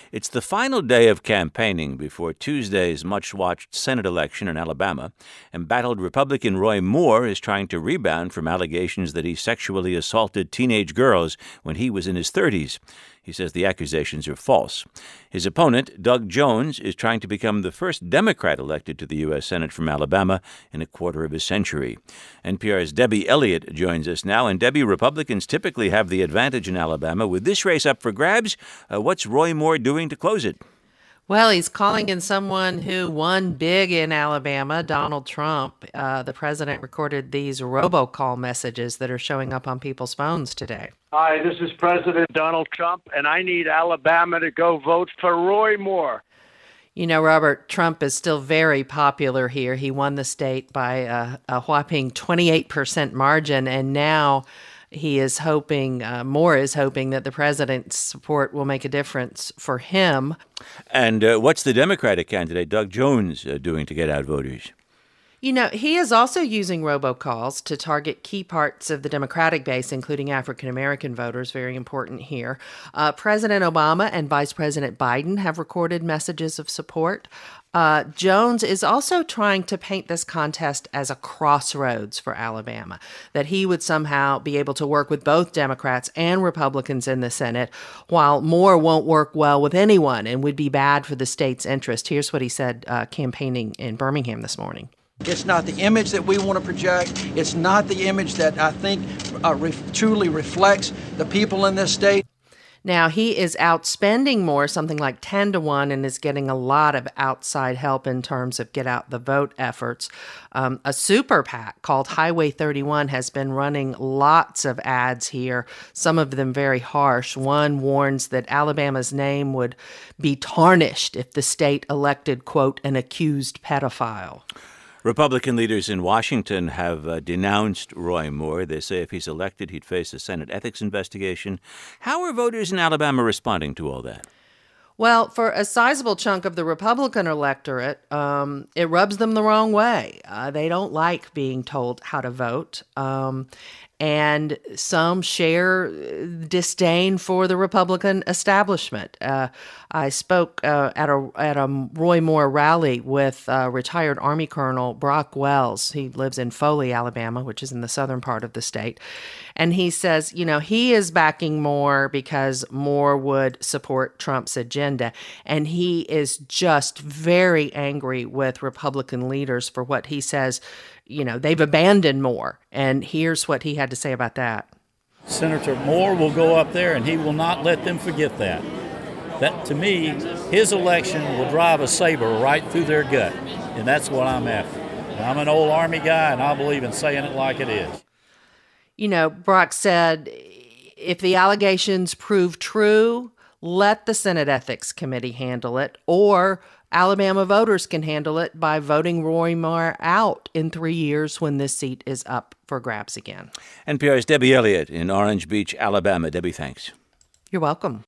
It's the final day of campaigning before Tuesday's much-watched Senate election in Alabama. Embattled Republican Roy Moore is trying to rebound from allegations that he sexually assaulted teenage girls when he was in his 30s. He says the accusations are false. His opponent, Doug Jones, is trying to become the first Democrat elected to the U.S. Senate from Alabama in a quarter of a century. NPR's Debbie Elliott joins us now. And Debbie, Republicans typically have the advantage in Alabama. With this race up for grabs, what's Roy Moore doing to close it? Well, he's calling in someone who won big in Alabama, Donald Trump. The president recorded these robocall messages that are showing up on people's phones today. Hi, this is President Donald Trump, and I need Alabama to go vote for Roy Moore. You know, Robert, Trump is still very popular here. He won the state by a whopping 28% margin, and now he is hoping, Moore is hoping that the president's support will make a difference for him. And what's the Democratic candidate, Doug Jones, doing to get out voters? You know, he is also using robocalls to target key parts of the Democratic base, including African-American voters, very important here. President Obama and Vice President Biden have recorded messages of support. Jones is also trying to paint this contest as a crossroads for Alabama, that he would somehow be able to work with both Democrats and Republicans in the Senate, while Moore won't work well with anyone and would be bad for the state's interest. Here's what he said campaigning in Birmingham this morning. It's not the image that we want to project. It's not the image that I think truly reflects the people in this state. Now, he is outspending Moore, something like 10-1, and is getting a lot of outside help in terms of get out the vote efforts. A super PAC called Highway 31 has been running lots of ads here, some of them very harsh. One warns that Alabama's name would be tarnished if the state elected, quote, an accused pedophile. Republican leaders in Washington have denounced Roy Moore. They say if he's elected, he'd face a Senate ethics investigation. How are voters in Alabama responding to all that? Well, for a sizable chunk of the Republican electorate, it rubs them the wrong way. They don't like being told how to vote. And some share disdain for the Republican establishment. I spoke at a Roy Moore rally with retired Army Colonel Brock Wells. He lives in Foley, Alabama, which is in the southern part of the state. And he says, you know, he is backing Moore because Moore would support Trump's agenda. And he is just very angry with Republican leaders for what he says, you know, they've abandoned Moore. And here's what he had to say about that. Senator Moore will go up there and he will not let them forget that. That, to me, his election will drive a saber right through their gut. And that's what I'm after. And I'm an old Army guy, and I believe in saying it like it is. You know, Brock said, if the allegations prove true, let the Senate Ethics Committee handle it, or Alabama voters can handle it by voting Roy Moore out in 3 years when this seat is up for grabs again. NPR's Debbie Elliott in Orange Beach, Alabama. Debbie, thanks. You're welcome.